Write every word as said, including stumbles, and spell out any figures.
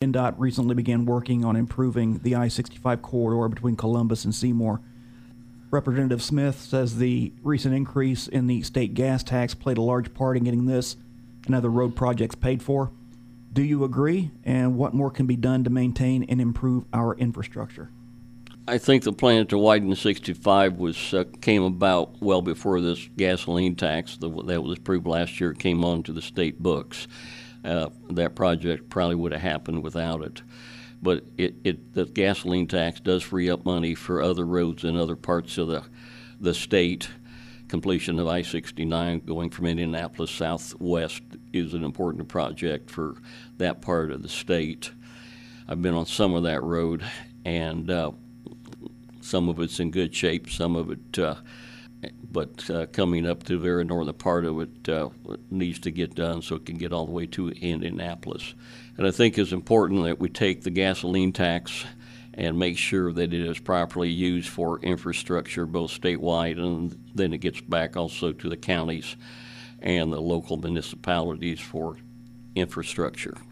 INDOT recently began working on improving the I sixty-five corridor between Columbus and Seymour. Representative Smith says the recent increase in the state gas tax played a large part in getting this and other road projects paid for. Do you agree? And what more can be done to maintain and improve our infrastructure? I think the plan to widen sixty-five was uh, came about well before this gasoline tax the, that was approved last year came onto the state books. Uh, that project probably would have happened without it. But it, it the gasoline tax does free up money for other roads in other parts of the the state. Completion of I sixty-nine going from Indianapolis southwest is an important project for that part of the state. I've been on some of that road, and uh, some of it's in good shape, some of it, uh, but uh, coming up to the very northern part of it uh, needs to get done so it can get all the way to Indianapolis. And I think it's important that we take the gasoline tax and make sure that it is properly used for infrastructure, both statewide, and then it gets back also to the counties and the local municipalities for infrastructure.